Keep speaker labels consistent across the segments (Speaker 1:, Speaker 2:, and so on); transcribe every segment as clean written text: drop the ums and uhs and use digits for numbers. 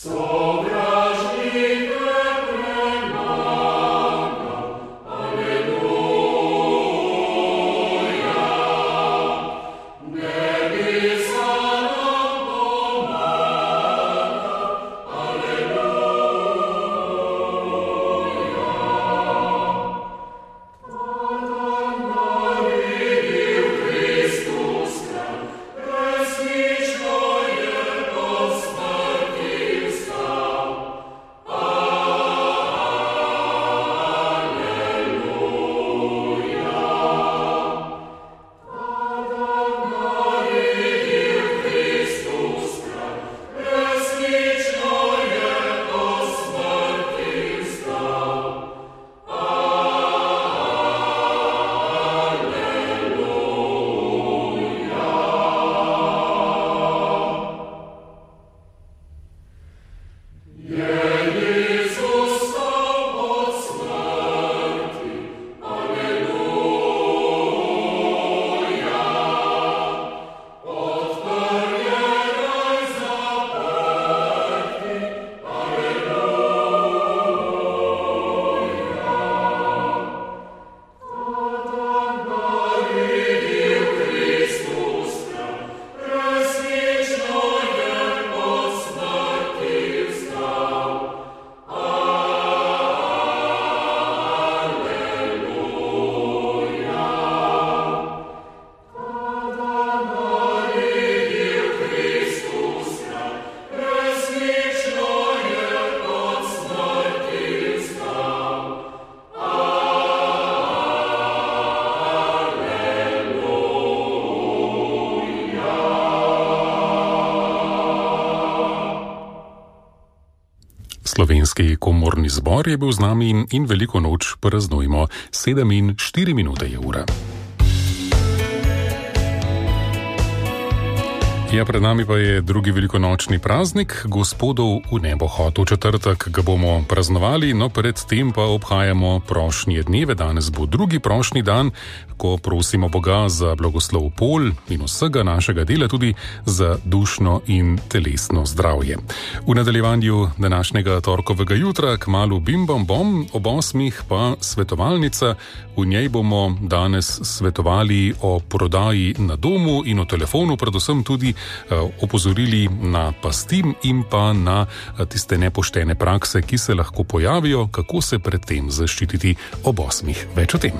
Speaker 1: Slovenski komorni zbor je bil z nami in veliko noč praznujmo. 7:04 je ura. Ja, pred nami pa je drugi velikonočni praznik, Gospodov v nebohod. V četrtek ga bomo praznovali, no predtem pa obhajamo prošnje dneve. Danes bo drugi prošnji dan, ko prosimo Boga za blagoslov pol in vsega našega dela, tudi za dušno in telesno zdravje. V nadaljevanju današnjega torkovega jutra kmalu bim bom bom, ob 8 pa svetovalnica. V njej bomo danes svetovali o prodaji na domu in o telefonu, predvsem tudi opozorili na pasti in pa na tiste nepoštene prakse, ki se lahko pojavijo, kako se pred tem zaščititi ob 8. Več o tem.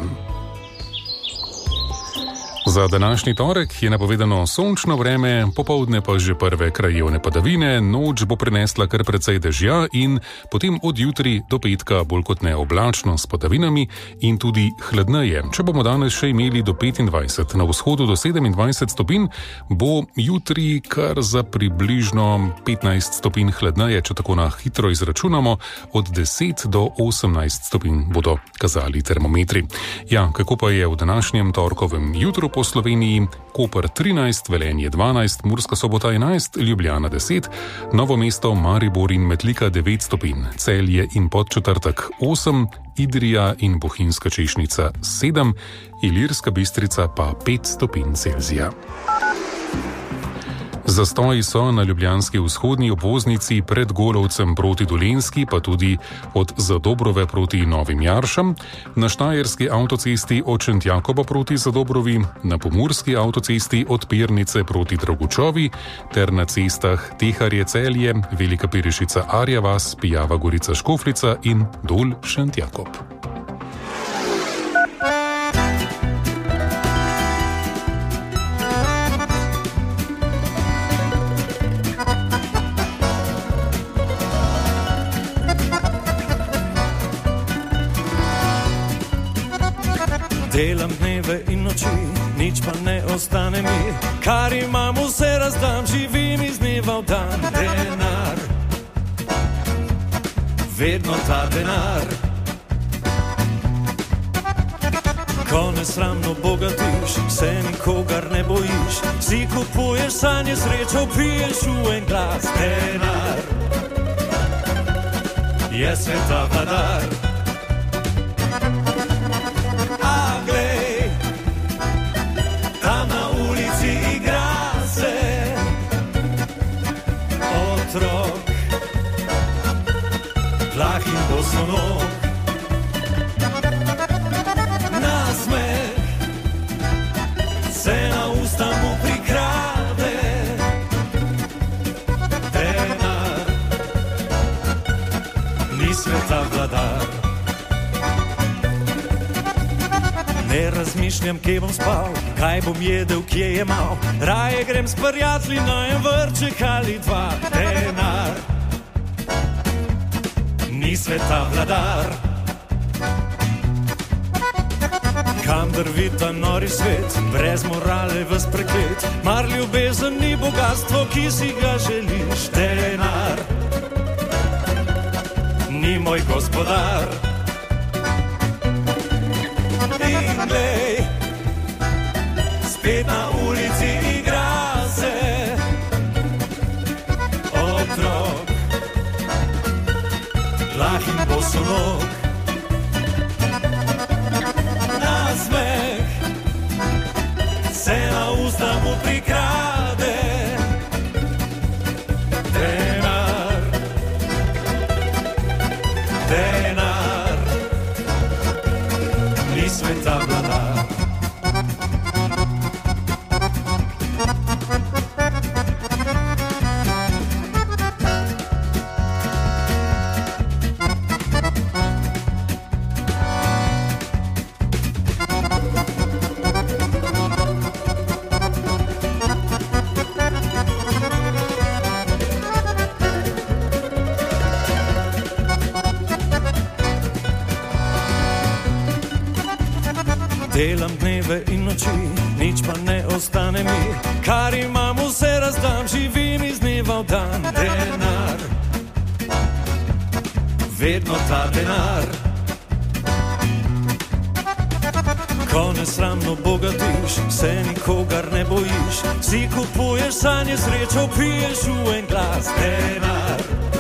Speaker 1: Za današnji torek je napovedano sončno vreme, popoldne pa že prve krajevne padavine, noč bo prinesla kar precej dežja in potem od jutri do petka bolj kot ne oblačno s padavinami in tudi hladneje. Če bomo danes še imeli do 25, na vzhodu do 27 stopinj, bo jutri kar za približno 15 stopinj hladneje, če tako na hitro izračunamo, od 10 do 18 stopinj bodo kazali termometri. Ja, kako pa je v današnjem torkovem jutru po Sloveniji? Koper 13, Velenje 12, Murska Sobota 11, Ljubljana 10, Novo mesto, Maribor in Metlika 9 stopinj, Celje in Podčetrtek 8, Idrija in Bohinjska Češnica 7, Ilirska Bistrica pa 5 stopinj Celzija. Zastoji so na ljubljanski vzhodni obvoznici pred Golovcem proti Dolenjski, pa tudi od Zadobrove proti Novim Jaršam, na štajerski avtocesti od Šentjakoba proti Zadobrovi, na pomurski avtocesti od Pernice proti Dragučovi, ter na cestah Teharje Celje, Velika Perešica Arja vas, Pijava Gorica Škofljica in Dol Šentjakob.
Speaker 2: Delam dneve in noči, nič pa ne ostane mi, kar imam vse razdam, živim iz dneva v dan. Denar, vedno ta denar, ko nesramno bogatiš, se nikogar ne bojiš, si kupuješ sanje, srečo piješ v en glas. Denar je sveta vladar. plah in bosonog. Nasmeh se na usta mu prikrade, denar ni sveta vladar. Ne razmišljam, kje bom spal, kaj bom jedel, kje je mal. Raje grem s prijatelji na en vrček ali dva. Denar ni sveta vladar. Kam drvi ta nori svet, brez morale ves preklet. Mar ljubezen ni bogatstvo, ki si ga želiš. Denar ni moj gospodar. In glej, spet na ulici igra se otrok, plah in bosonog. Nasmeh se na usta mu prikrade, denar, denar ni sveta vladar. Delam dneve in noči, nič pa ne ostane mi. Kar imam, vse razdam, živim iz dneva v dan. Denar, vedno ta denar. Ko nesramno bogatiš, se nikogar ne bojiš. Si kupuješ sanje, srečo piješ v en glas. Denar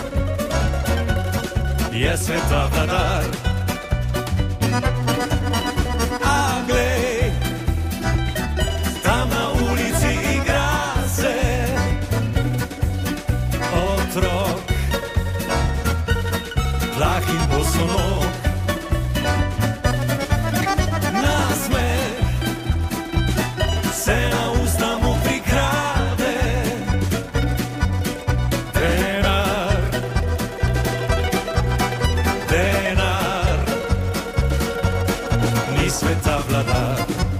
Speaker 2: je sveta vladar. Plah in bosonog. Nasmeh se na usta mu prikrade, denar, denar ni sveta vladar.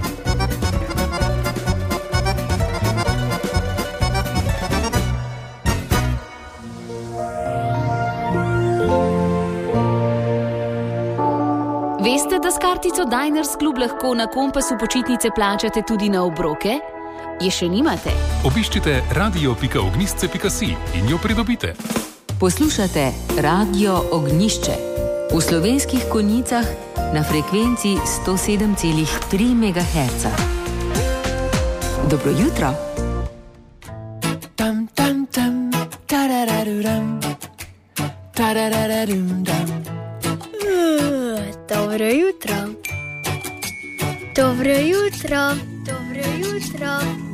Speaker 3: Veste, da s kartico Diners Club lahko na Kompasu počitnice plačate tudi na obroke? Je še nimate?
Speaker 1: Obiščite radio.ognjišče.si in jo pridobite.
Speaker 4: Poslušate Radio Ognjišče v Slovenskih Konjicah na frekvenci 107,3 MHz. Dobro jutro.
Speaker 5: Tam tam tam tarararuram tarararum dam.
Speaker 6: Dobro jutro. Dobro jutro. Dobro jutro.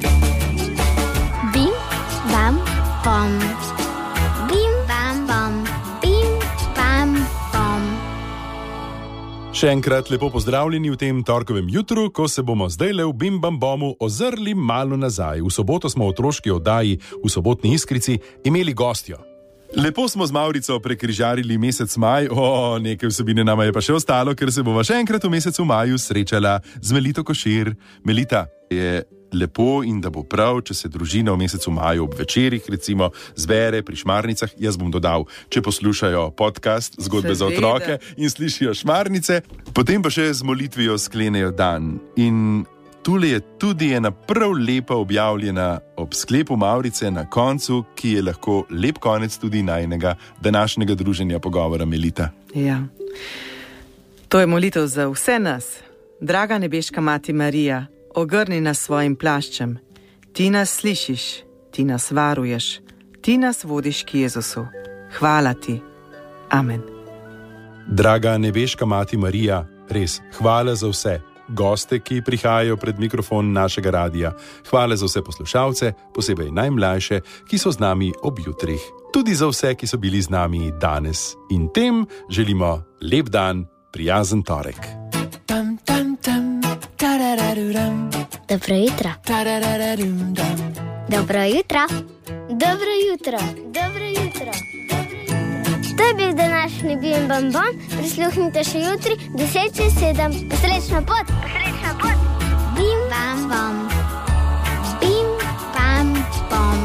Speaker 6: Bim, bam, bom. Bim, bam, bom. Bim, bam, bom.
Speaker 7: Še enkrat lepo pozdravljeni v tem torkovem jutru, ko se bomo zdajle v Bim Bam Bomu ozrli malo nazaj. V soboto smo v otroški oddaji v Sobotni Iskrici imeli gostjo. Lepo smo z Mavrico prekrižarili mesec maj, nekaj vsebine nama je pa še ostalo, ker se bova še enkrat v mesecu maju srečala z Melito Košir. Melita, je lepo in da bo prav, če se družina v mesecu maju ob večerih recimo zbere pri šmarnicah, jaz bom dodal, če poslušajo podcast Zgodbe za otroke in slišijo šmarnice, potem pa še z molitvijo sklenejo dan. In tule je tudi ena prav lepa objavljena ob sklepu Mavrice na koncu, ki je lahko lep konec tudi najnega današnjega druženja pogovora, Melita.
Speaker 5: Ja, to je molitev za vse nas. Draga nebeška Mati Marija, ogrni nas svojim plaščem. Ti nas slišiš, ti nas varuješ, ti nas vodiš k Jezusu. Hvala ti. Amen.
Speaker 7: Draga nebeška Mati Marija, res, hvala za vse. goste, ki prihajajo pred mikrofon našega radia. Hvala za vse poslušalce, posebej najmlajše, ki so z nami ob jutrih. Tudi za vse, ki so bili z nami danes. In tem želimo lep dan, prijazen torek.
Speaker 6: Dobro jutro. Dobro jutro. Dobro jutro. Dobro jutro. To je bil današnji Bim Bam Bom. Prisluhnite še jutri 10:07. Srečno pot. Srečno pot. Bim Bam Bom. Bim Bam Bom.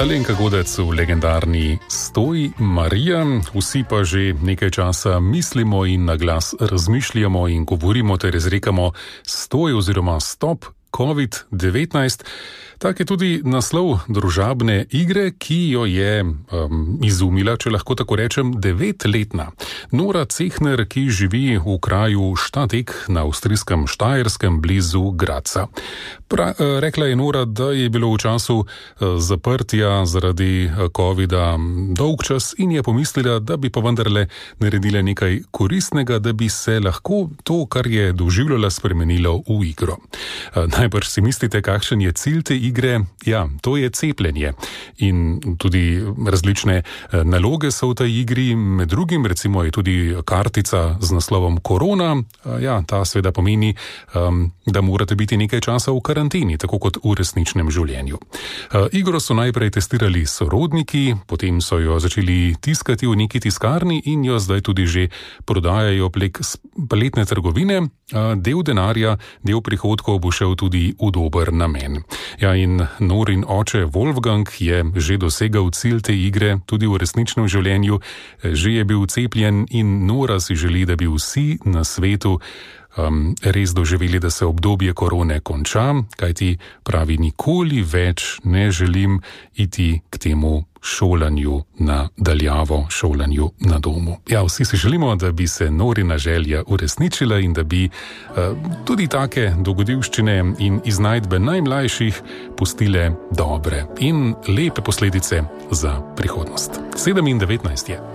Speaker 1: Alenka Godec v legendarni Stoj Marija. Vsi pa že nekaj časa mislimo in na glas razmišljamo in govorimo ter izrekamo stoj oziroma stop COVID-19. Tak je tudi naslov družabne igre, ki jo je izumila, če lahko tako rečem, 9-letna Nora Cehner, ki živi v kraju Štatek na avstrijskem Štajerskem blizu Gradca. Rekla je Nora, da je bilo v času zaprtja zaradi covida dolg čas in je pomislila, da bi pa vendarle naredila nekaj koristnega, da bi se lahko to, kar je doživljala, spremenilo v igro. Najbrž si mislite, kakšen je cilj te igre? Ja, to je cepljenje. In tudi različne naloge so v tej igri, med drugim recimo je tudi kartica z naslovom Korona. Ja, ta seveda pomeni, da morate biti nekaj časa v karanteni, tako kot v resničnem življenju. Igro so najprej testirali sorodniki, potem so jo začeli tiskati v neki tiskarni in jo zdaj tudi že prodajajo prek spletne trgovine. Del denarja, del prihodkov bo šel tudi v dober namen. Ja, in Norin oče Wolfgang je že dosegal cilj te igre, tudi v resničnem življenju. Že je bil cepljen in Nora si želi, da bi vsi na svetu res doživeli, da se obdobje korone konča, kajti pravi, nikoli več ne želim iti k temu šolanju na daljavo, šolanju na domu. Ja, vsi si želimo, da bi se Norina želja uresničila in da bi tudi take dogodivščine in iznajdbe najmlajših pustile dobre in lepe posledice za prihodnost. 7:19 je.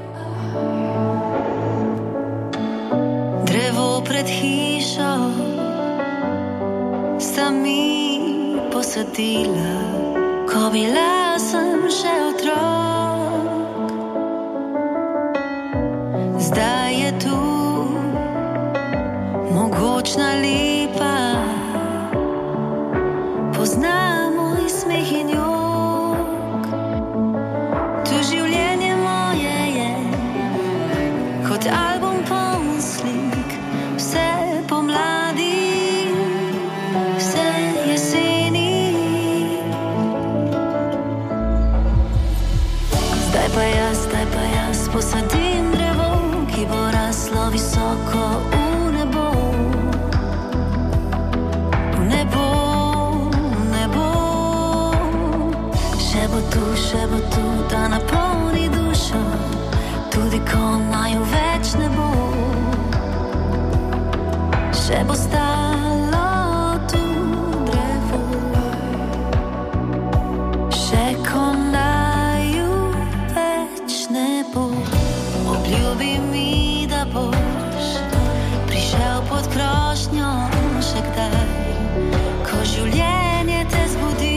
Speaker 8: Drevo pred hišo sta mi posadila, ko bila sem še otrok. Zdaj je tu mogočna lipa, pozna moj smeh in jok. Tu življenje moje je kot album poln slik, vse pomladi, vse jeseni. Zdaj pa jaz posadim drevo, ki bo raslo visoko v nebo. V nebo, v nebo. Še bo tu, da napolni dušo, tudi ko naju več ne bo. Še bo stalo tu drevo, še ko naju več ne bo. Obljubi mi, da boš prišel pod krošnjo še kdaj, ko življenje te zbudi.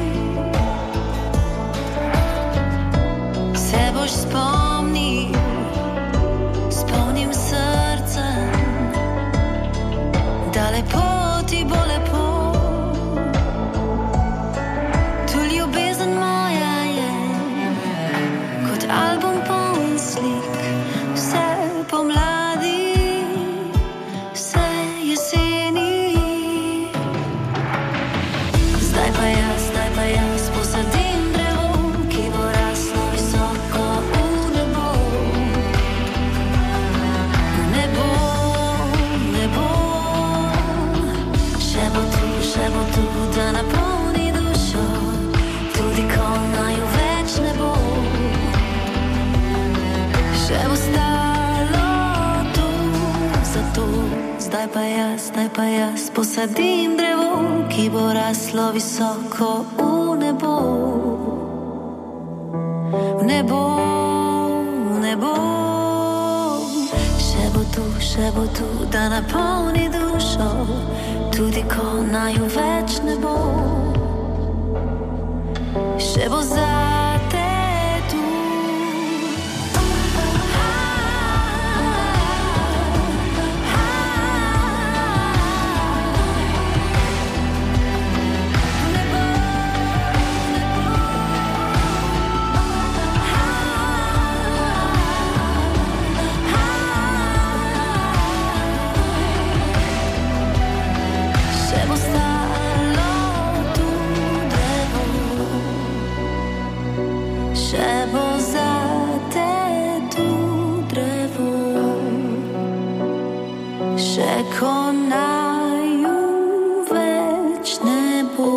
Speaker 8: Se boš spomnil, spomnim srcem, da lepo ti bo lepo. Tu ljubezen moja je kot album poln slik, vse pomladi, vse jeseni. Zdaj pa jaz posadim drevo, ki bo raslo visoko v nebo. V nebo, nebo. Še bo tu, da napolni dušo, tudi ko naju več ne bo. Še bo stalo tu, zato zdaj pa jaz posadim drevo, ki bo raslo visoko v nebo. V nebo, v nebo. Še bo tu, da napolni dušo, tudi ko naju več ne bo. Še bo zate tu. Še bo stalo tu če bo zate tu drevo, še ko naju več ne bo.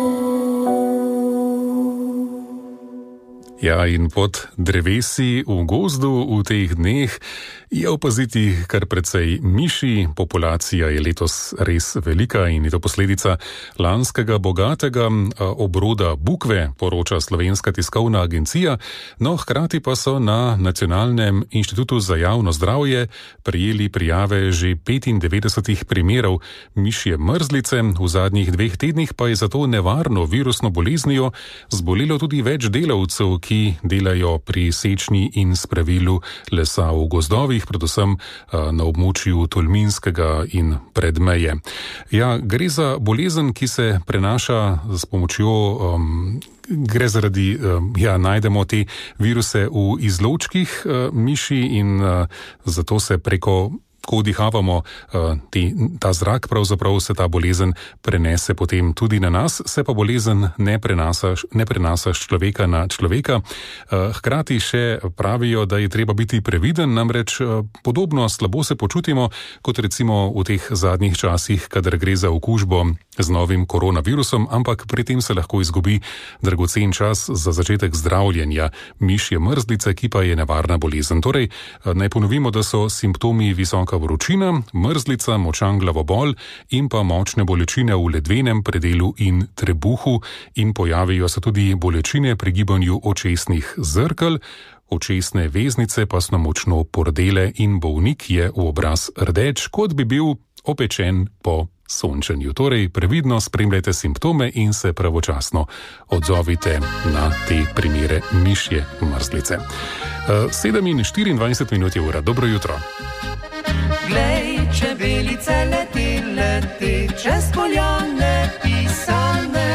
Speaker 1: Ja, in pod drevesi v gozdu v teh dneh je opaziti kar precej miši. Populacija je letos res velika in je to posledica lanskega bogatega obroda bukve, poroča Slovenska tiskovna agencija. No, hkrati pa so na Nacionalnem inštitutu za javno zdravje prejeli prijave že 95 primerov mišje mrzlice. V zadnjih 2 tednih pa je zato nevarno virusno boleznijo zbolelo tudi več delavcev, ki delajo pri sečnji in spravilu lesa v gozdovih, predvsem na območju Tolminskega in Predmeje. Ja, gre za bolezen, ki se prenaša s pomočjo, gre zaradi, najdemo te viruse v izločkih miši in zato se preko ko vdihavamo ta zrak, pravzaprav se ta bolezen prenese potem tudi na nas, se pa bolezen ne prenaša z človeka na človeka. Hkrati še pravijo, da je treba biti previden, namreč podobno slabo se počutimo, kot recimo v teh zadnjih časih, kadar gre za okužbo z novim koronavirusom, ampak pri tem se lahko izgubi dragocen čas za začetek zdravljenja mišje mrzlice, ki pa je nevarna bolezen. Torej, naj ponovimo, da so simptomi visoka vročina, mrzlica, močan glavobol in pa močne bolečine v ledvenem predelu in trebuhu in pojavijo se tudi bolečine pri gibanju očesnih zrkel, očesne veznice pa so močno pordele in bolnik je v obraz rdeč, kot bi bil opečen po sončenju. Torej, previdno spremljajte simptome in se pravočasno odzovite na te primere mišje mrzlice. 7:24 je ura. Dobro jutro.
Speaker 2: Glej, čebelice leti, čez poljane pisane.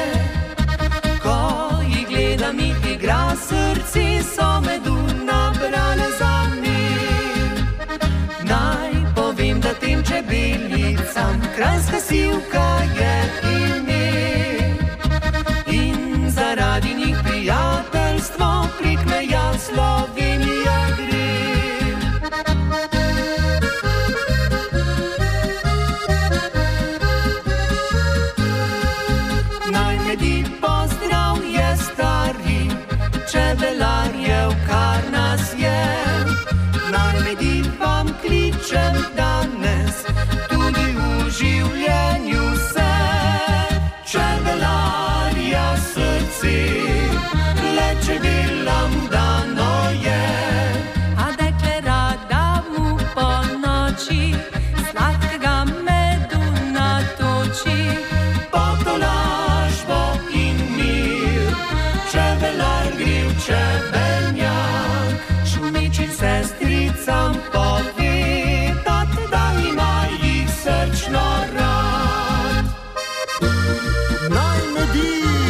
Speaker 2: Ko jih gledam, jih igra, srci so medu nabrale za mir. Naj povem, da tem čebelicam kranjska sivka je ime. In zaradi njih prijateljstvo prikmeja Slovenija gre. Čebelarjev, kar nas je, naj med vam kličem danes, tudi v življenju se. Čebelarja srce, le čebelam dano je. A dekle rada mu po noči sladkega medu natoči. Potolažbo in mir, čebelar gre v čebelnjak, šumeči sestricam povedat, da ima jih srčno rad. Naj medi!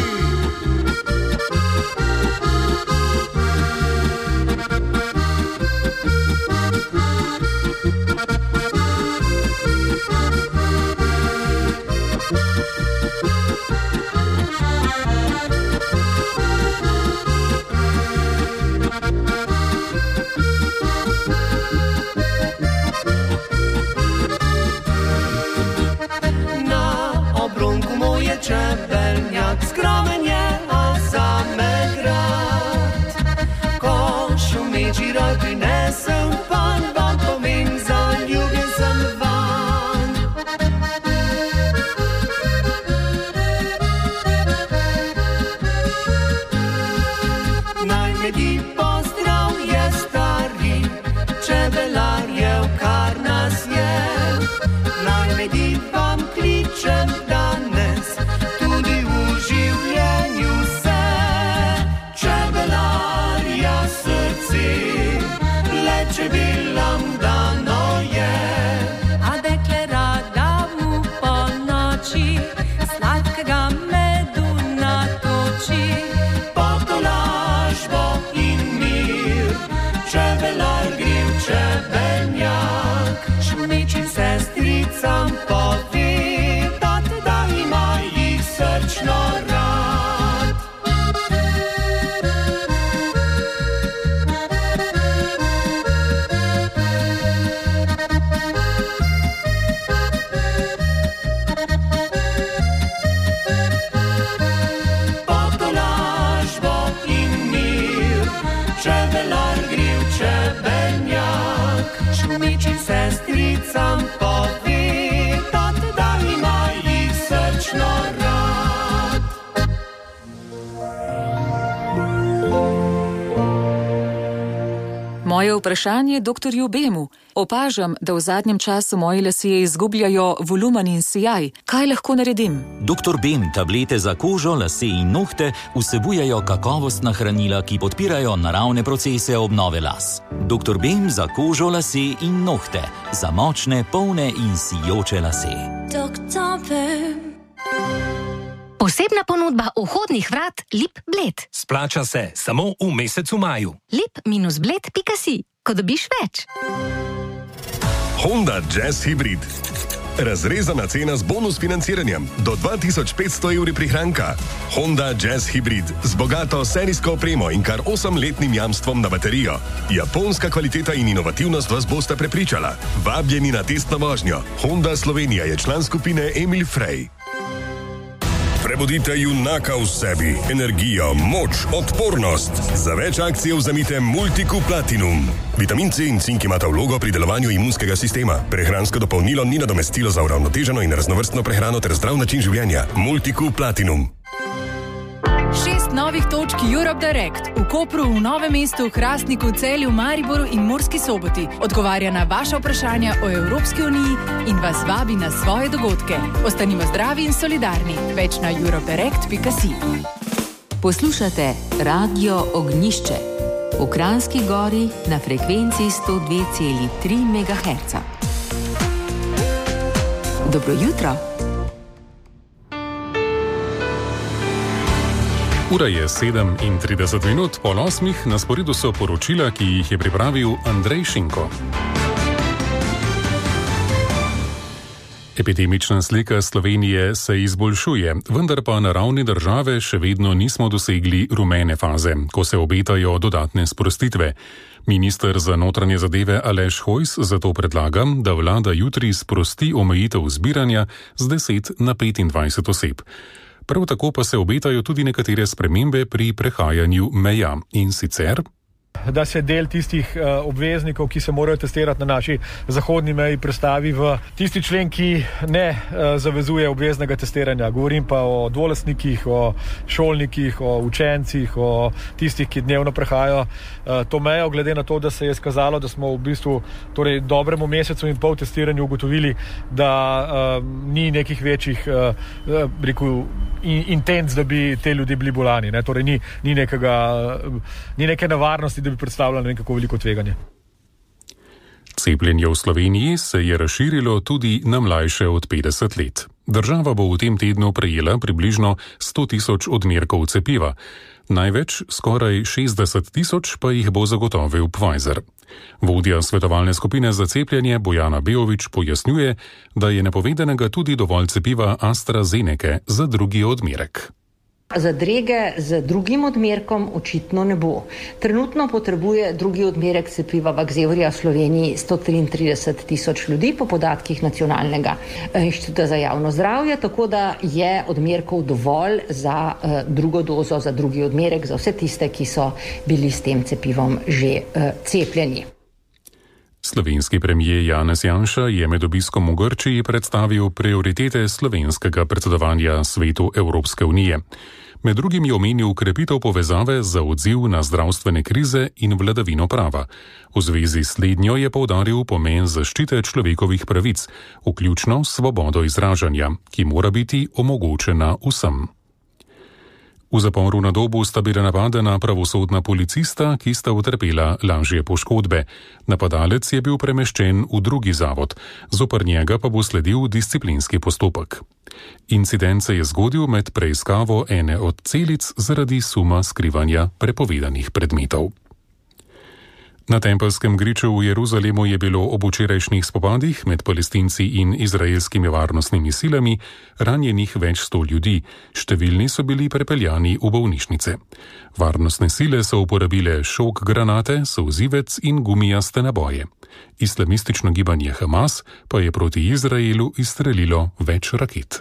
Speaker 2: Čebeljak skromen je, a zame grad. Ko šumeči roj prinesem pan, vam povem, zaljubljen sem van. Naj medi pozdrav je stari, čebelarjev, kar nas je. Naj medi vam kličem danes, tudi v življenju se. Čebelarja srce, le čebelam dano je. A dekle rada mu po noči sladkega medu natoči. Potolažbo in mir, čebelar gre v čebelnjak, šumečim sestricam povedat, da ima jih srčno rad.
Speaker 9: Moje vprašanje doktorju Bemu. Opažam, da v zadnjem času moji lasje izgubljajo volumen in sijaj. Kaj lahko naredim?
Speaker 10: Dr. Bem tablete za kožo, lase in nohte vsebujejo kakovostna hranila, ki podpirajo naravne procese obnove las. Dr. Bem za kožo, lase in nohte. Za močne, polne in sijoče lase.
Speaker 8: Dr. Bem.
Speaker 11: Posebna ponudba vhodnih vrat Lip Bled.
Speaker 12: Splača se samo v mesecu maju.
Speaker 11: lip-bled.si, ko dobiš več.
Speaker 13: Honda Jazz Hybrid. Razrezana cena z bonus financiranjem do 2500 € prihranka. Honda Jazz Hybrid z bogato serijsko opremo in kar 8-letnim jamstvom na baterijo. Japonska kvaliteta in inovativnost vas bosta prepričala. Vabljeni na testno vožnjo. Honda Slovenija je član skupine Emil Frey. Prebudite junaka v sebi, energijo, moč, odpornost. Za več akcij vzemite Multiku Platinum. Vitamin C in cink imata vlogo pri delovanju imunskega sistema. Prehransko dopolnilo ni nadomestilo za uravnoteženo in raznovrstno prehrano ter zdrav način življenja. Multiku Platinum.
Speaker 14: 6 novih točk Europe Direct v Kopru, v Novem mestu, Hrastniku, Celju, Mariboru in Murski Soboti odgovarja na vaša vprašanja o Evropski uniji in vas vabi na svoje dogodke. Ostanimo zdravi in solidarni. Več na europedirect.si.
Speaker 4: Poslušate Radio Ognjišče. V Kranjski Gori na frekvenci 102,3 MHz. Dobro jutro.
Speaker 1: Ura je 7:30, 7:30, na sporedu so poročila, ki jih je pripravil Andrej Šinko. Epidemična slika Slovenije se izboljšuje, vendar pa na ravni države še vedno nismo dosegli rumene faze, ko se obetajo dodatne sprostitve. Minister za notranje zadeve Aleš Hojs zato predlaga, da vlada jutri sprosti omejitev zbiranja z 10 na 25 oseb. Prav tako pa se obetajo tudi nekatere spremembe pri prehajanju meja, in sicer
Speaker 15: da se del tistih obveznikov, ki se morajo testirati na naši zahodni meji, prestavi v tisti člen, ki ne zavezuje obveznega testiranja. Govorim pa o dvolastnikih, o šolnikih, o učencih, o tistih, ki dnevno prehajajo to mejo, glede na to, da se je skazalo, da smo v bistvu dobremu mesecu in pol testiranju ugotovili, da ni nekih večjih intenc, da bi te ljudi bili bolani. Torej ni neke nevarnosti, da bi predstavljalo nekako veliko tveganje.
Speaker 1: Cepljenje v Sloveniji se je razširilo tudi na mlajše od 50 let. Država bo v tem tednu prejela približno 100 000 odmerkov cepiva. Največ, skoraj 60 000, pa jih bo zagotovil Pfizer. Vodja svetovalne skupine za cepljenje Bojana Beović pojasnjuje, da je napovedanega tudi dovolj cepiva AstraZeneca za drugi odmerek.
Speaker 16: Zadrege z drugim odmerkom očitno ne bo. Trenutno potrebuje drugi odmerek cepiva Vaxzevria v Sloveniji 133 000 ljudi po podatkih Nacionalnega inštituta za javno zdravje, tako da je odmerkov dovolj za drugo dozo, za drugi odmerek, za vse tiste, ki so bili s tem cepivom že cepljeni.
Speaker 1: Slovenski premier Janez Janša je med obiskom v Grčiji predstavil prioritete slovenskega predsedovanja Svetu Evropske unije. Med drugim je omenil krepitev povezave za odziv na zdravstvene krize in vladavino prava. V zvezi s slednjo je poudaril pomen zaščite človekovih pravic, vključno svobodo izražanja, ki mora biti omogočena vsem. V zaporu na Dobu sta bila napadena pravosodna policista, ki sta utrpela lažje poškodbe. Napadalec je bil premeščen v drugi zavod, zoper njega pa bo sledil disciplinski postopek. Incident se je zgodil med preiskavo ene od celic zaradi suma skrivanja prepovedanih predmetov. Na Tempelskem griču v Jeruzalemu je bilo ob včerajšnjih spopadih med Palestinci in izraelskimi varnostnimi silami ranjenih več 100 ljudi, številni so bili prepeljani v bolnišnice. Varnostne sile so uporabile šok granate, solzivec in gumijaste naboje. Islamistično gibanje Hamas pa je proti Izraelu izstrelilo več raket.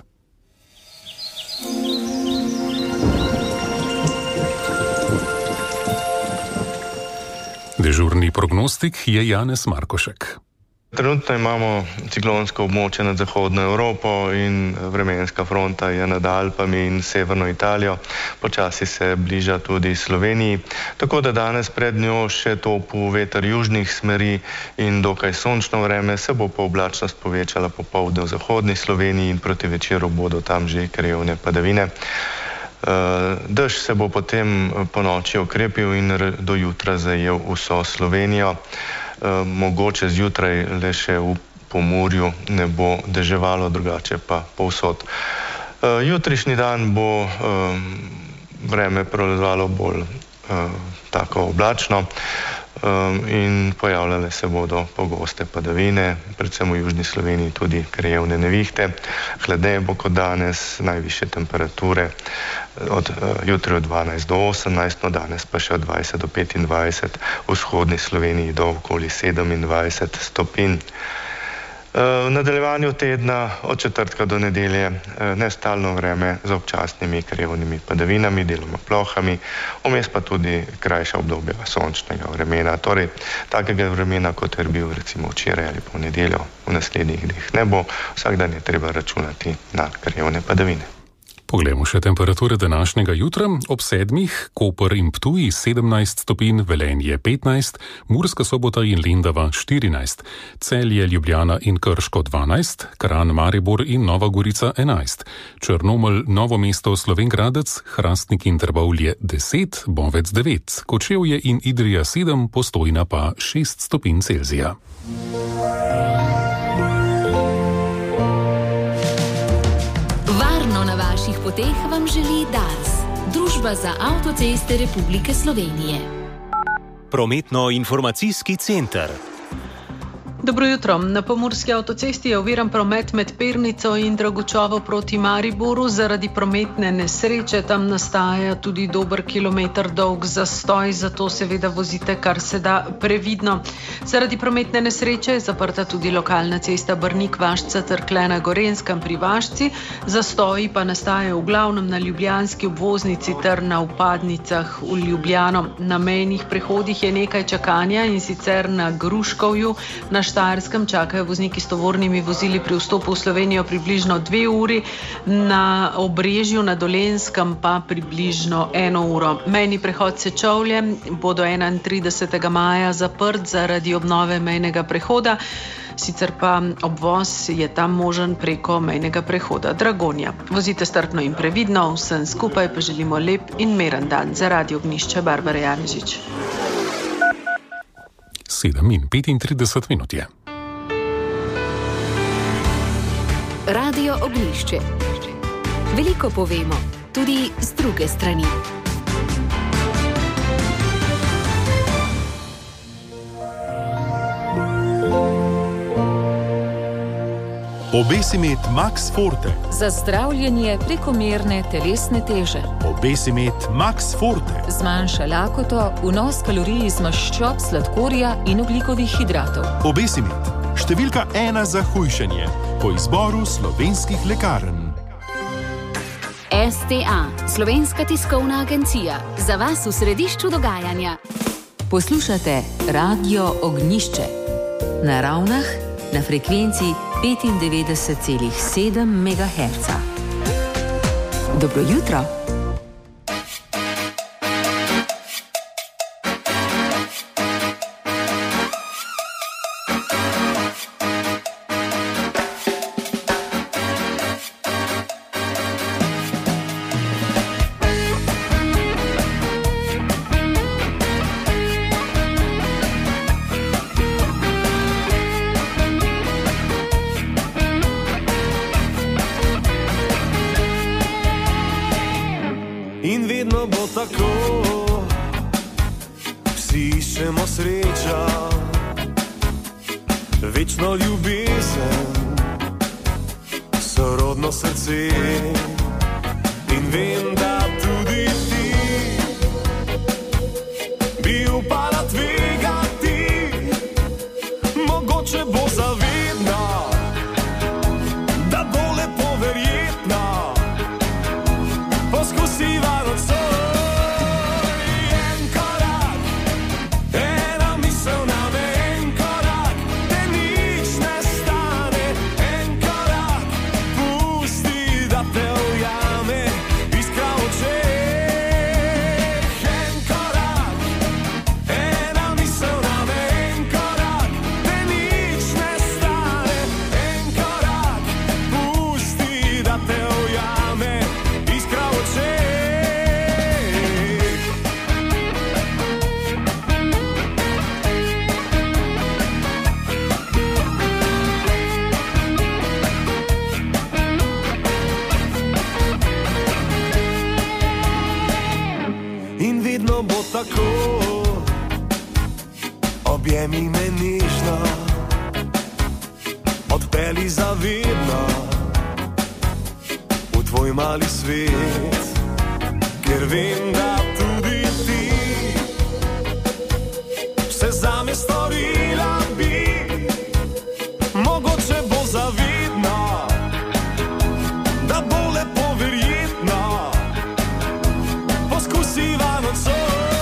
Speaker 1: Dežurni prognostik je Janez Markošek.
Speaker 17: Trenutno imamo ciklonsko območje nad zahodno Evropo in vremenska fronta je nad Alpami in severno Italijo. Počasi se bliža tudi Sloveniji, tako da danes pred njo še topu veter južnih smeri in dokaj sončno vreme, se bo pa oblačnost povečala popoldne v zahodni Sloveniji in proti večeru bodo tam že krajevne padavine. Dež se bo potem po noči okrepil in do jutra zajel vso Slovenijo. Mogoče zjutraj le še v Pomurju ne bo deževalo, drugače pa povsod. Jutrišnji dan bo vreme prolezalo bolj tako oblačno in pojavljale se bodo pogoste padavine, predvsem v južni Sloveniji tudi krajevne nevihte. Hladneje bo kot danes, najvišje temperature jutri od 12 do 18, no danes pa še od 20 do 25, v vzhodni Sloveniji do okoli 27 stopinj. V nadaljevanju tedna od četrtka do nedelje nestalno vreme z občasnimi krajevnimi padavinami, deloma plohami, vmes pa tudi krajša obdobja sončnega vremena. Torej, takega vremena, kot je bil recimo včeraj ali pa v nedeljo, v naslednjih dneh ne bo, vsak dan je treba računati na krajevne padavine.
Speaker 1: Poglejmo še temperature današnjega jutra. Ob 7 Koper in Ptuj 17 stopinj, Velenje 15, Murska Sobota in Lendava 14, Celje, Ljubljana in Krško 12, Kranj, Maribor in Nova Gorica 11, Črnomelj, Novo mesto, Slovenj Gradec, Hrastnik in Trbovlje 10, Bovec 9, Kočevje in Idrija 7, Postojna pa 6 stopinj Celzija.
Speaker 3: Na vaših poteh vam želi Dars, Družba za avtoceste Republike Slovenije.
Speaker 18: Prometno-informacijski center.
Speaker 19: Dobro jutro. Na Pomurski avtocesti je oviran promet med Pernico in Dragučovo proti Mariboru zaradi prometne nesreče. Tam nastaja tudi dober kilometer dolg zastoj, zato seveda vozite kar se da previdno. Zaradi prometne nesreče je zaprta tudi lokalna cesta Brnik-Vašca ter Klena Gorenskem pri Vašci. Zastoji pa nastajajo v glavnem na ljubljanski obvoznici ter na vpadnicah v Ljubljano. Na mejnih prehodih je nekaj čakanja, in sicer na Gruškovju, na Štajerskem čakajo vozniki s tovornimi vozili pri vstopu v Slovenijo približno 2 uri, na Obrežju na Dolenjskem pa približno 1 uro. Mejni prehod Sečovlje bo do 31. maja zaprt zaradi obnove mejnega prehoda, sicer pa obvoz je tam možen preko mejnega prehoda Dragonja. Vozite strpno in previdno, vsem skupaj pa želimo lep in miren dan. Za Radio Ognjišče Barbara Janežič.
Speaker 1: 7:35 je.
Speaker 3: Radio Ognjišče. Veliko povemo, tudi z druge strani.
Speaker 7: Obesimet Max Forte.
Speaker 9: Za zdravljenje prekomerne telesne teže.
Speaker 7: Obesimet Max Forte.
Speaker 9: Zmanjša lakoto, vnos kalorij iz maščob, sladkorja in ogljikovih hidratov.
Speaker 7: Obesimet. Številka 1 za hujšanje. Po izboru slovenskih lekarn.
Speaker 3: STA, Slovenska tiskovna agencija. Za vas v središču dogajanja.
Speaker 4: Poslušate Radio Ognjišče. Na Ravnah, na frekvenci 95,7 MHz. Dobro jutro.
Speaker 20: In vedno bo tako, vsi iščemo srečo, večno ljubezen, sorodno srce. In vem, da tudi ti bi upala tvegati, mogoče bo zavedna, da bo lepo verjetno. Poskusiva korak, te nič tako, objemi me nežno, odpeli zavedno v tvoj mali svet, ker vem, da tudi ti vse zame storila bi, mogoče bo zavidno, da bo lepo verjetno, poskusiva nocoj.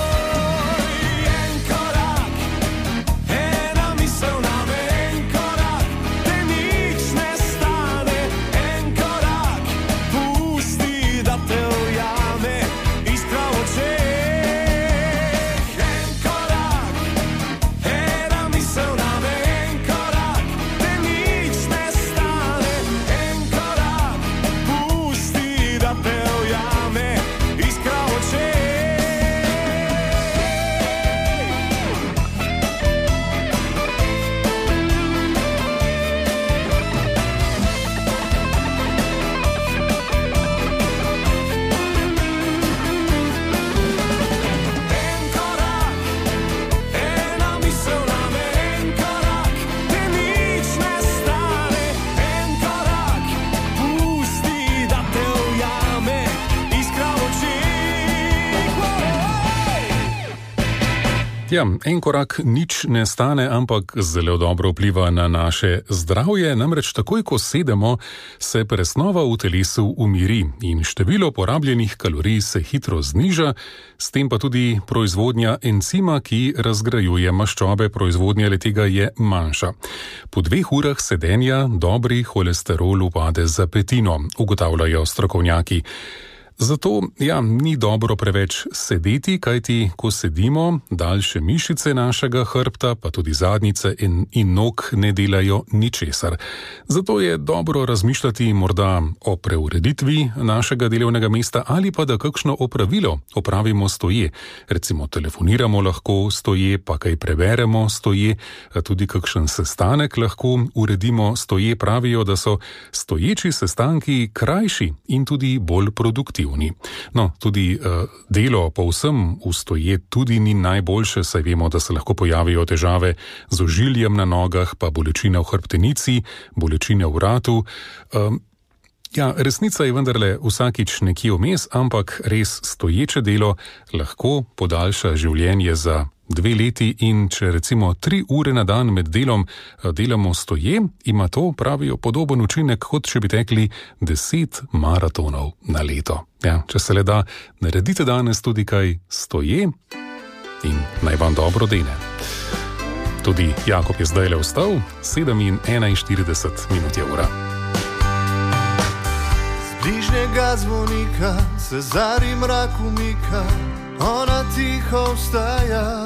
Speaker 1: Ja, en korak nič ne stane, ampak zelo dobro vpliva na naše zdravje, namreč takoj, ko sedemo, se presnova v telesu umiri in število porabljenih kalorij se hitro zniža, s tem pa tudi proizvodnja encima, ki razgrajuje maščobe, proizvodnja le-tega je manjša. Po 2 urah sedenja dobri holesterol upade za petino, ugotavljajo strokovnjaki. Zato, ni dobro preveč sedeti, kajti ko sedimo, daljše mišice našega hrbta, pa tudi zadnjice in nog ne delajo ničesar. Zato je dobro razmišljati morda o preureditvi našega delovnega mesta ali pa da kakšno opravilo opravimo stoje. Recimo telefoniramo lahko stoje, pa kaj preberemo stoje, tudi kakšen sestanek lahko uredimo stoje. Pravijo, da so stoječi sestanki krajši in tudi bolj produktivni. No, tudi delo povsem v stoje tudi ni najboljše, saj vemo, da se lahko pojavijo težave z ožiljem na nogah, pa bolečine v hrbtenici, bolečine v vratu. Resnica je vendarle vsakič nekje vmes, ampak res stoječe delo lahko podaljša življenje za 2 leti in če recimo 3 ure na dan med delom delamo stoje, ima to, pravijo, podoben učinek, kot če bi tekli 10 maratonov na leto. Če se le da, naredite danes tudi kaj stoje in naj vam dobro dene. Tudi Jakob je zdaj le vstal, 7:41 je ura.
Speaker 20: Z bližnjega zvonika se zari mrak umika, ona tiho vstaja,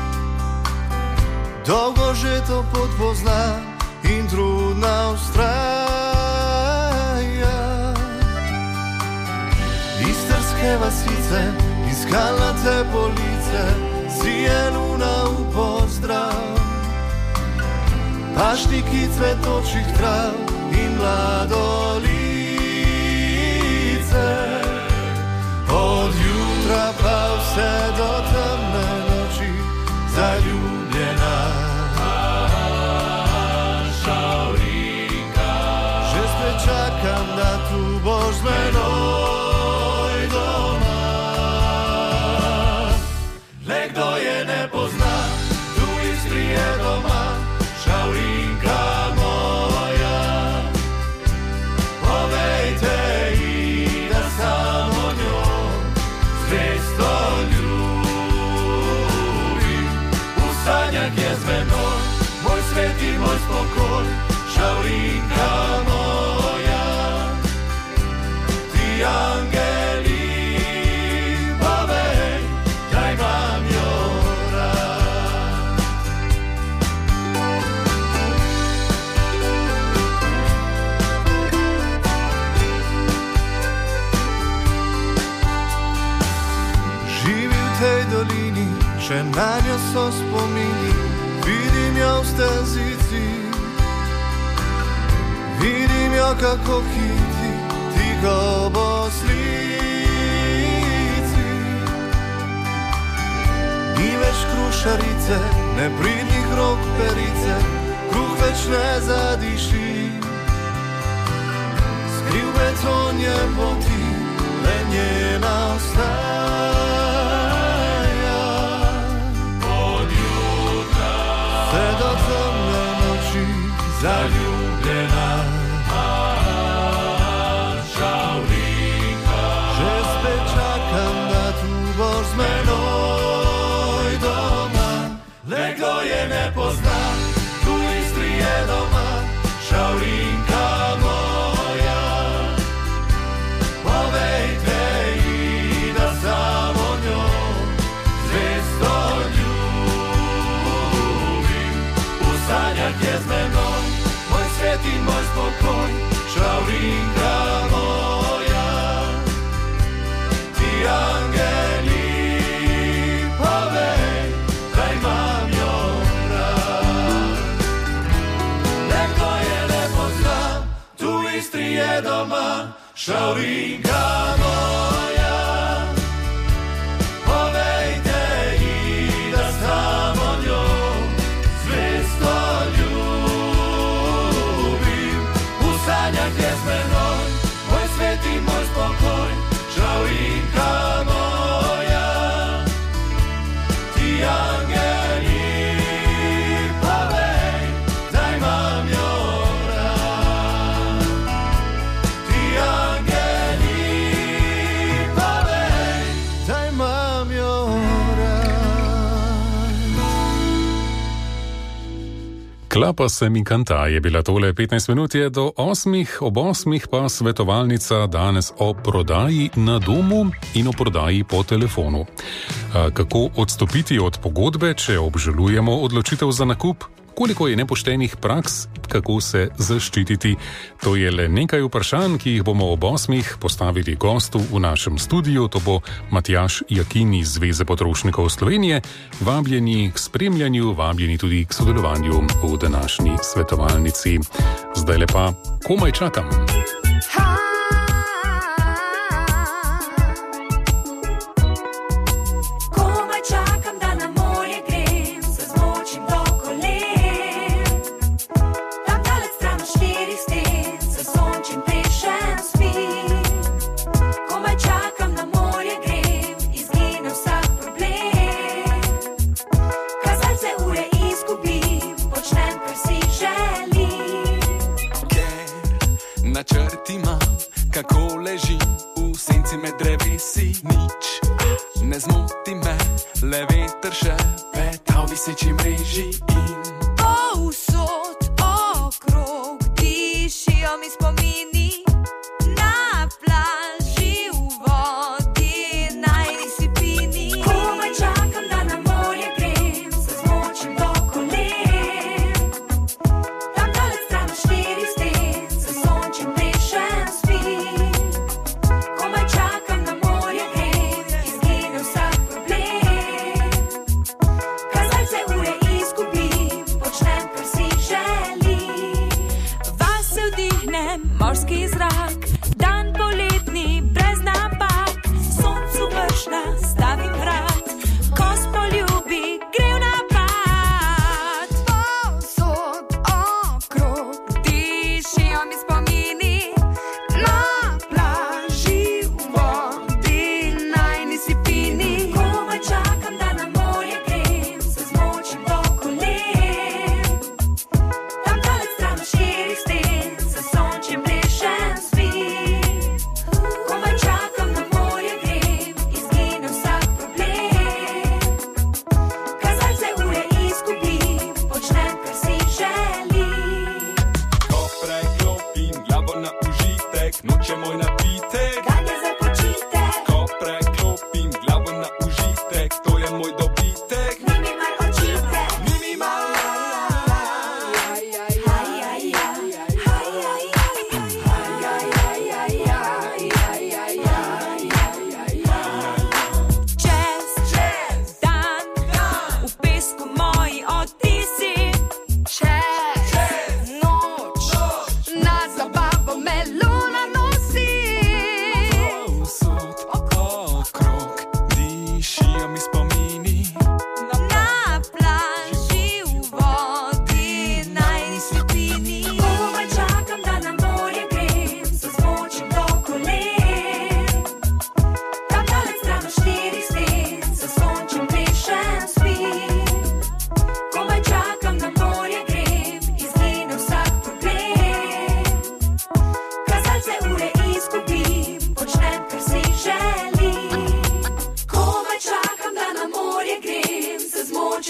Speaker 20: dolgo že to pot pozna in trudna vztraja. Istrske vasice in skalnate police, sije luna v pozdrav, pašniki cvetočih trav in mladolice. Od jutra pa vse do temne noči zaljubljena Šaurika. Že spet čakam, da tu boš z menoj doma. Le kdo je ne pozna, tu Istri je doma Šaurinka moja. Povejte ji, da samo njo zvesto ljubim. V sanjah je z menoj moj svet in moj spokoj, Šaurinka moja. Ti angeli, povej, da imam jo rad. Živi v tej dolini, še nanjo so spomini, vidim jo v stezici, vidim jo kako hiti, tiho po slici. več krušarice, nepridnih rok perice, kruh več ne zadiši. Skriv beton je poti, le njena ostaja. Od jutra vse do temne noči zaljubljena. Šavrinka, že spet čakam, da tu boš z menoj doma. Le kdo je ne pozna, tu Istri je doma. Šavrinka moja, povejte ji, da samo njo zvesto ljubim. V sanjah je z menoj, moj svet in moj spokoj. Šavrinka moja, ti angeli, povej, da imam jo rad. Nekdo je ne pozna, tu v Istri je doma. Šavrinka moja, povejte ji, da samo njo zvesto ljubim. V sanjah je z menoj, moj svet in moj spokoj. Šavrinka moja, ti angeli, povej, da imam jo rad. Ti angeli, povej, da imam jo
Speaker 1: Klapa se mi kanta je bila tole, 15 minut je do 8, ob 8 pa svetovalnica danes o prodaji na domu in o prodaji po telefonu. Kako odstopiti od pogodbe, če obžalujemo odločitev za nakup? Koliko je nepoštenih praks, kako se zaščititi? To je le nekaj vprašanj, ki jih bomo ob 8 postavili gostu v našem studiu. To bo Matjaž Jakin iz Zveze potrošnikov Slovenije. Vabljeni k spremljanju, vabljeni tudi k sodelovanju v današnji svetovalnici. Zdaj lepa, komaj čakam.
Speaker 18: Kako ležim v senci med drevesi, nič ne zmoti me, le veter šepeta v viseči mreži in
Speaker 21: povsod okrog dišijo mi spomini na plaži v vodi najni sipini. Komaj čakam, da na morje grem, se zmočim do kolen. Tam dalec stran od 4 sten, se sončim prešen spim. Komaj čakam, na morje grem, izgine vsak problem. Kazalce ure izgubim, počnem, kar si želim.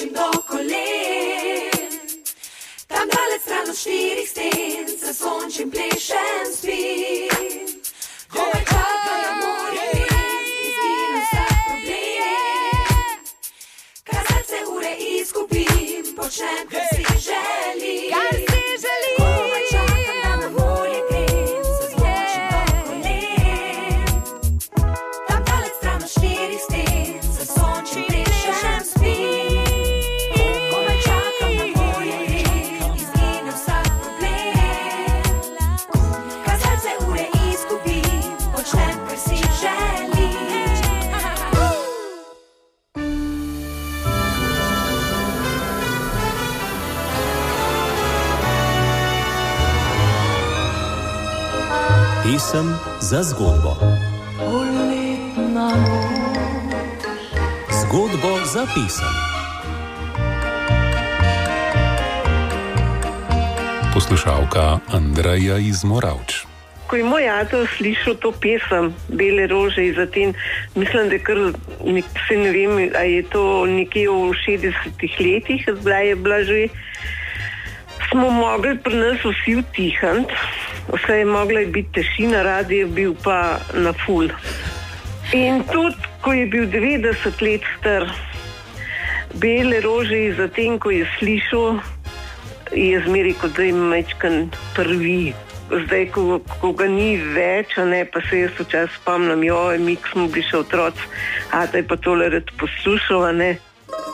Speaker 8: zmočim do kolen. Tam dalec stran od 4 sten, se sončim, plešem, spim. Ko me čaka na morje, izginem vsak problem. Kazalce ure izgubim, počnem, kar si želim. Ko me čakam, da na morje grem, se zmočim do kolen. Tam dalec stran od 4 sten, se sončim, plešem, spim. Ko me čakam na morje grem, izginem vsak problem. Kazalce ure izgubim, počnem, kar si želim.
Speaker 10: Pesem za zgodbo.
Speaker 8: Poletna noč.
Speaker 10: Zgodbo za pesem.
Speaker 1: Poslušalka Andreja iz Moravč.
Speaker 5: Ko je moj ata slišal to pesem Bele rože iz Aten, mislim, da kar, se ne vem, a je to nekje v 60-ih letih, je bila že, smo mogli pri nas vsi utihniti, vse je mogla biti tišina, radio je bil pa na ful. In tudi, ko je bil 90 let star, Bele rože iz Aten, ko je slišal, je zmeri, kot da je mečkan prvi. Zdaj, ko ga ni več, a ne, pa se jaz včasih spomnim, mi smo bili še otroci, ata je pa tole rad poslušal, a ne.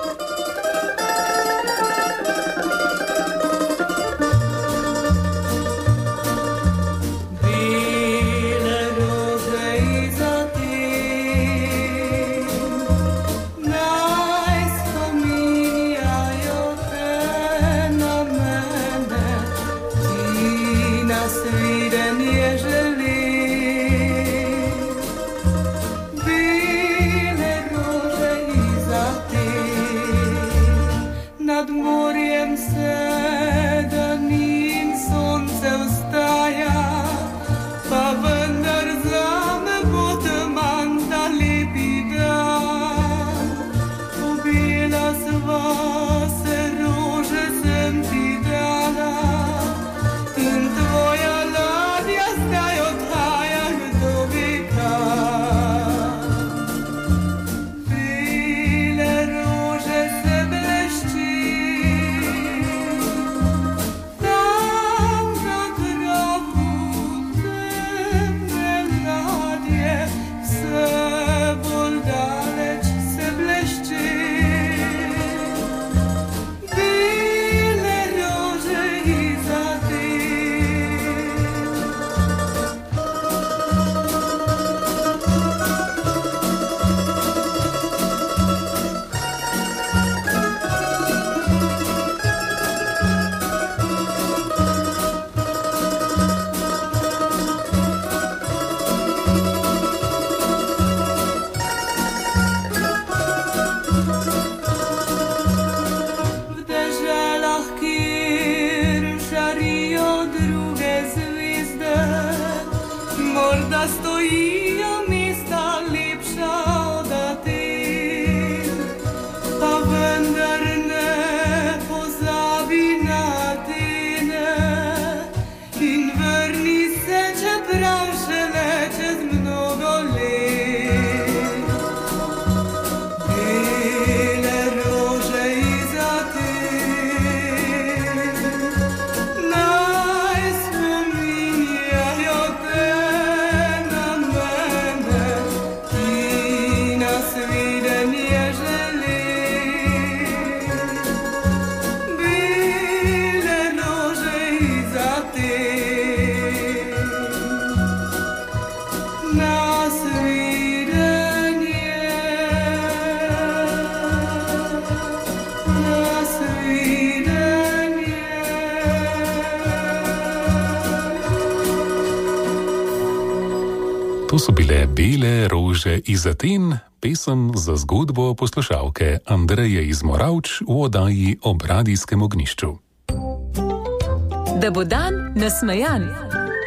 Speaker 8: Nad morjem sedanim sonce vstaja, pa vendar zame bo teman ta lepi dan. Objela sva se, rože sem ti dala, in tvoja ladja zdaj odhaja do veka. Bele rože se stojijo mesta lepša od Aten, pa vendar ne pozabi na Atene in vrni se, čeprav šele čez mnogo let. Bele rože iz Aten naj spominjajo te.
Speaker 1: To so bile Bele rože iz Aten, pesem za zgodbo poslušalke Andreje iz Moravč v oddaji Ob radijskem ognjišču.
Speaker 9: Da bo dan nasmejan.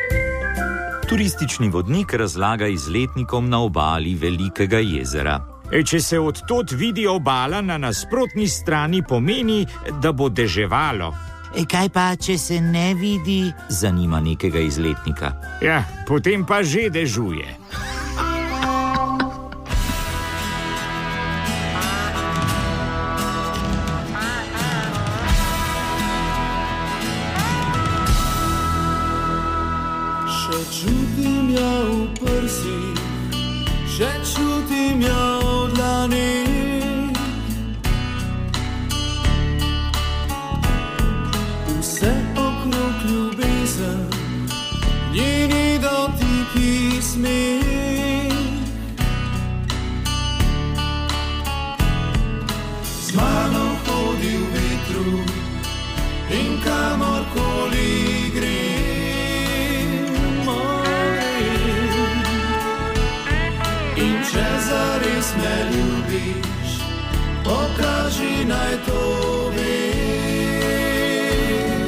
Speaker 10: Turistični vodnik razlaga izletnikom na obali Velikega jezera.
Speaker 6: Če se odtod vidi obala na nasprotni strani, pomeni, da bo deževalo.
Speaker 22: Kaj pa, če se ne vidi?
Speaker 6: Zanima nekega izletnika. Ja, potem pa že dežuje.
Speaker 20: Čutim jo v prsih, še čutim jo v dlanih. Vse okrog ljubezen, njeni dotiki smeh. Z mano hodi v vetru in kamorkoli gre. Če zares me ljubiš, pokaži naj to vem.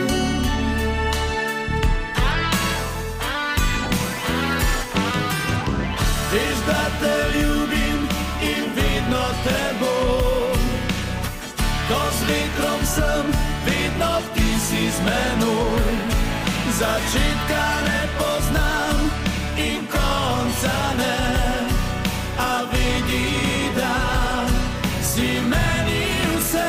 Speaker 20: Veš, da te ljubim in vedno te bom. Ko z vetrom sem, vedno ti si z menoj. Začetka ne poznam in konca ne. A vidi, da si meni vse.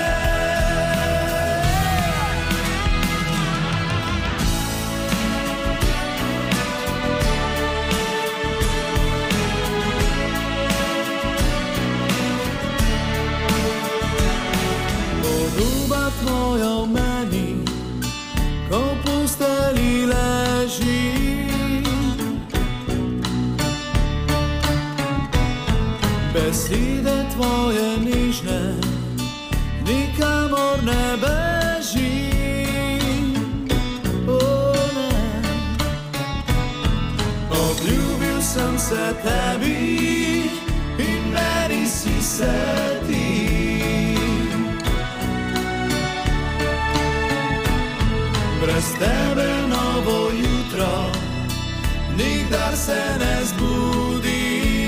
Speaker 20: Poljuba tvoja v meni, ko v posteli leži. Besede tvoje nižne, nikamor ne beži. Ne. Obljubil sem se tebi in meni si se ti. Brez tebe novo jutro nikdar se ne zbudi.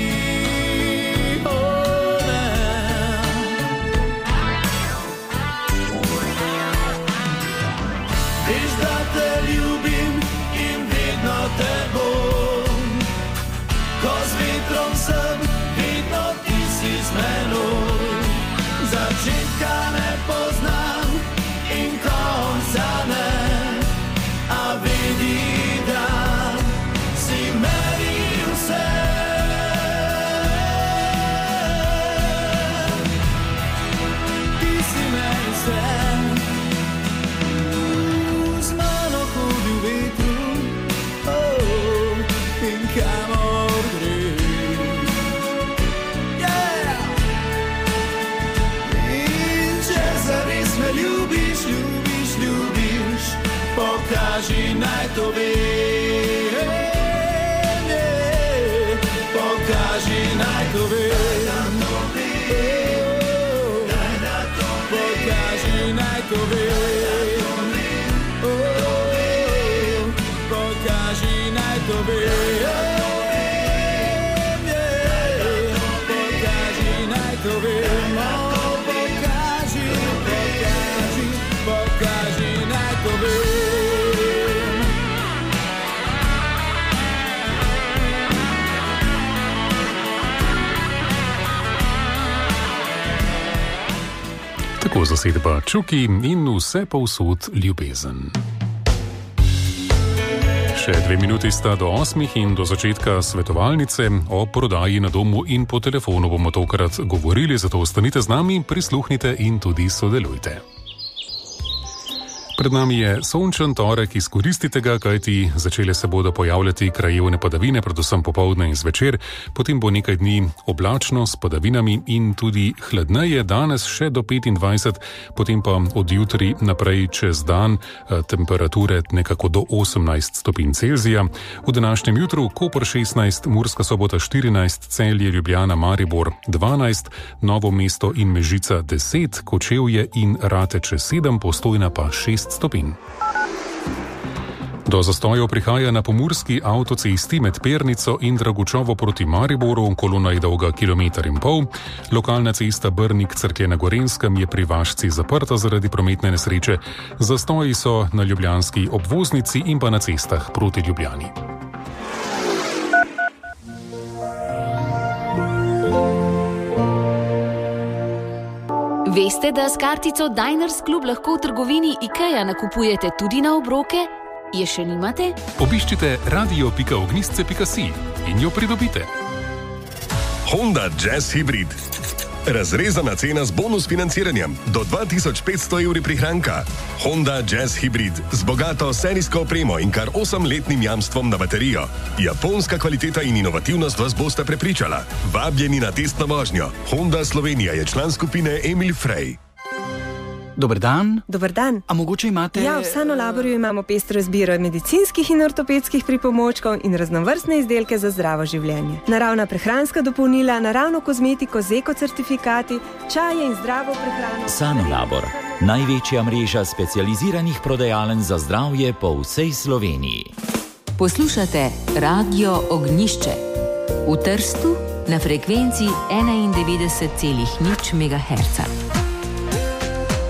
Speaker 20: Te bom, ko z vetrom sem, vedno ti si z menoj. Začetka ne poznam in konca ne, a vedi, da si meni vse. Ti si meni vse. Z mano hodi v vetru, kamor gre. Yeah! In če zares me ljubiš, ljubiš, ljubiš, pokaži naj to vem. Yeah! Pokaži naj to vem. Pokaži naj to vem. Pokaži naj to vem.
Speaker 1: Tako zasedba Čuki in vse povsod ljubezen. Še 2 minuti sta do 8 in do začetka svetovalnice. O prodaji na domu in po telefonu bomo tokrat govorili, zato ostanite z nami, prisluhnite in tudi sodelujte. Pred nami je sončen torek, izkoristite ga, kajti začele se bodo pojavljati krajevne padavine, predvsem popoldne in zvečer, potem bo nekaj dni oblačno s padavinami in tudi hladneje, danes še do 25, potem pa od jutri naprej čez dan temperature nekako do 18 stopinj Celzija. V današnjem jutru Koper 16, Murska Sobota 14, Celje, Ljubljana, Maribor 12, Novo mesto in Mežica 10, Kočevje in Rateče 7, Postojna pa 6 stopinj. Do zastojev prihaja na pomurski avtocesti med Pernico in Dragučovo proti Mariboru, kolona je dolga 1,5 km. Lokalna cesta Brnik-Cerklje na Gorenskem je pri Vašci zaprta zaradi prometne nesreče. Zastoji so na ljubljanski obvoznici in pa na cestah proti Ljubljani.
Speaker 3: Veste, da s kartico Diners Club lahko v trgovini IKEA nakupujete tudi na obroke? Je še nimate?
Speaker 1: Obiščite radio.ognisce.si in jo pridobite.
Speaker 13: Honda Jazz Hybrid. Razrezana cena z bonus financiranjem do 2500 evri prihranka. Honda Jazz Hybrid z bogato serijsko opremo in kar 8-letnim jamstvom na baterijo. Japonska kvaliteta in inovativnost vas bosta prepričala. Vabljeni na testno vožnjo. Honda Slovenija je član skupine Emil Frey.
Speaker 2: Dober dan.
Speaker 12: Dober dan.
Speaker 2: A mogoče imate...
Speaker 12: Ja, v Sanolaborju imamo pestro izbiro medicinskih in ortopedskih pripomočkov in raznovrstne izdelke za zdravo življenje. Naravna prehranska dopolnila, naravno kozmetiko z ekocertifikati, čaje in zdravo prehrano.
Speaker 10: Sanolabor, največja mreža specializiranih prodajaln za zdravje po vsej Sloveniji.
Speaker 4: Poslušate Radio Ognišče v Trstu na frekvenci 91,0 MHz.